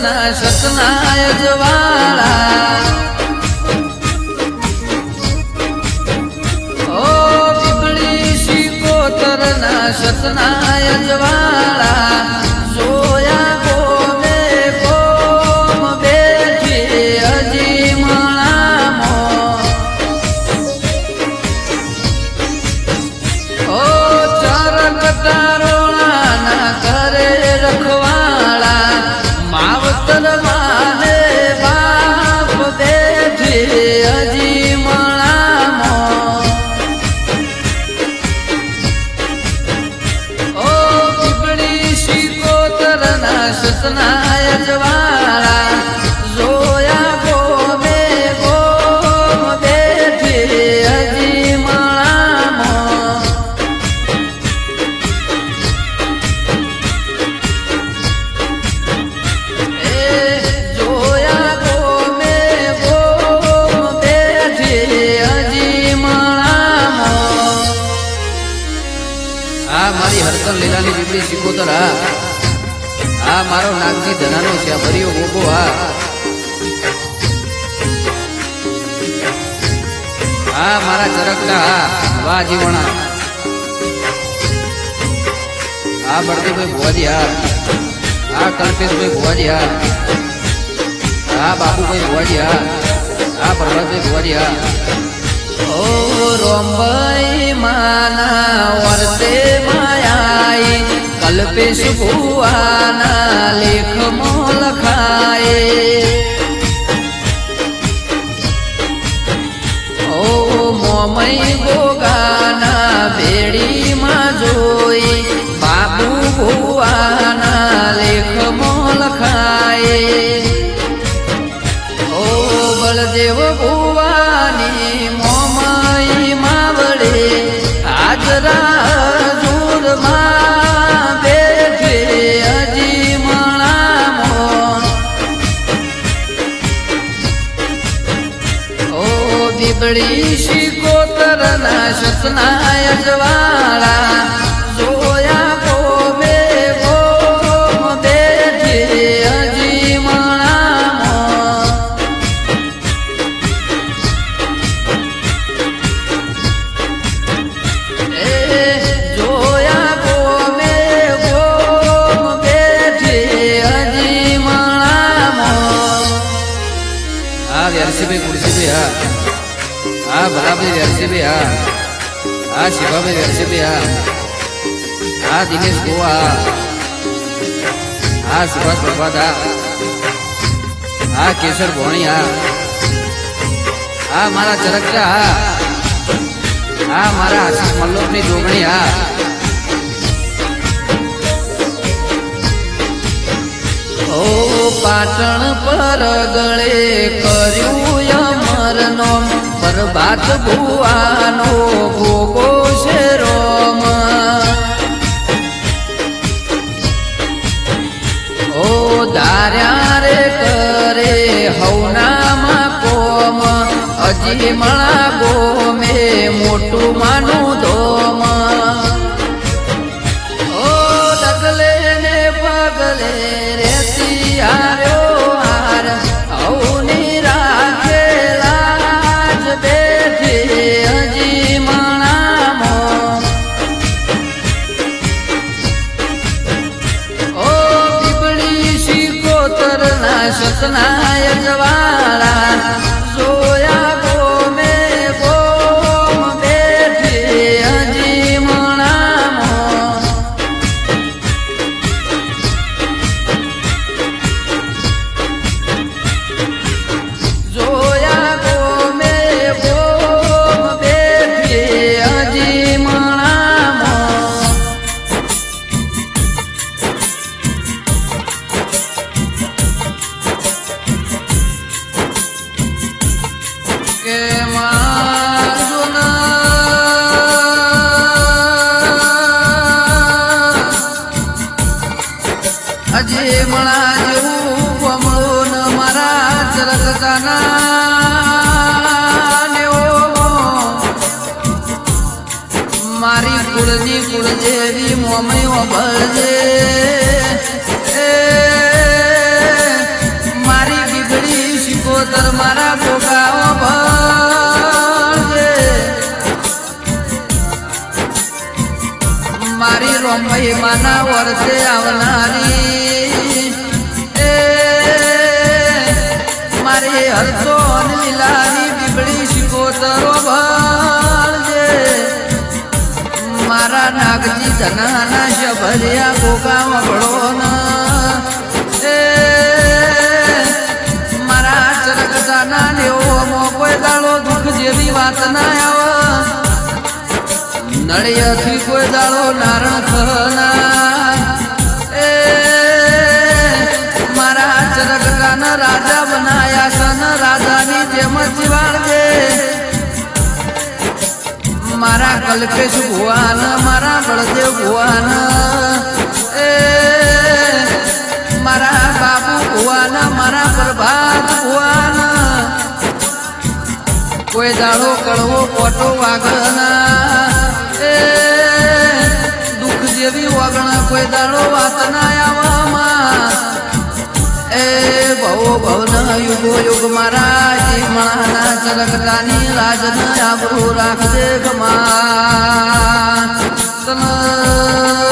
ના સતના અજવાળા ઓ બીબડી શિકોતર ના સતના અજવાળા જોયા ગોમે ગોમ બેઠી હજી મણામો ઓ ચરક તારોળા ના કરે રખવાળા માવતર માને બાપ બેઠી હજી મણામો ઓ બીબડી શિકોતર ના સતના અજવાળા જોયા ગોમે ગોમ બેઠી હજી મણામો જોયા ગોમે ગોમ બેઠી હજી મણામો આ મારી હરકન લીલાની બીબડી શિકોતર આ મારો નાગજી ધનાનો છે આ ભર્યો ગોગો આ મારા ચરકડા વાહ જીવણા આ બળદેવભાઈ ભુવાજી આ કલ્પેશભાઈ ભુવાજી આ બાબુભાઈ ભુવાજી આ પ્રભાતભાઈ ભુવાજી ઓ રોમભાઈ માના વર્તે માયાઈ કલ્પેશ ભુવાના લેખમો લખાય ઓ મોમઈ ગોગાના બેડીમાં જોઈ બાબુ ભુવાના લેખમો લખાય ઓ બળદેવ ભુવાની મોમઈ માવડે હાજરા જૂરમાં બેઠે હજી મણામો ઓ બીબડી શિકોતર ના સતના અજવાળા જોયા ગોમે ગોમ બેઠી હજી મણામો જોયા ગોમે ગોમ બેઠી હજી મણામો આ વ્યારસીભાઈ કુરસીભાઈ આ ભલાભાઈ વ્યારસીભાઈ આ શિવાભાઈ વ્યારસીભાઈ આ દિનેશ ગોવા આ સુભાષ પ્રભાત આ કેશર ભોણી આ મારા ચરકડા આ મારા આશીષ મલ્લોકની જોગણી ઓ પાટણ પર ગળે કર્યું અમરનો પ્રભાત ભુવાનો ભોગો છે રોમ ઓ દાર્યા રે કરે હવનામાં કોમ હજી મણા ગોમે મોટું માનું ધોમ ઓ ડગલે ને પગલે રેતી હાર્યો હાર હવની રાખેલા જ બેઠી હજી મણામો ઓ બીબડી શિકોતર ના સતના અજવાળા જોયા ગોમે ગોમ બેઠી હજી મણામો જોયા ગોમે ગોમ બેઠી હજી મણામો કે હજી મણા જેવું કમળું ન મારા ચરકતાના મારી કુળની કુળ જેવી મોમયો ભળજે વળી માના વર્તે આવનારી એ મારી હરતો લીલાની બીબડી શિકોતરો ભરજે મારા નાગજી ધનાના શભર્યા ગોગા વગડો એ મારા ચરકસાના લેવો કોઈ દાડો દુઃખ જેવી વાત ના આવે નળિયાથી કોઈ દાડો નારણ ખના એ મારા ચરકસાના રાજા બનાયા સન રાજાની જેમ જીવાડજે મારા કલ્પેશ ભુવાન મારા બળદેવ ભુવાન એ મારા બાબુ ભુવાન મારા પ્રભાત ભુવાન કોઈ દાડો કડવો કોટો વાગના એ દુઃખ જેવી વગણ કોઈ દાડો વાત ના આવવામાં એ ભવો ભવન યુગો યુગ મારા જીવણાના ચલકટાની રાજન આબરૂ રાખજે ગમા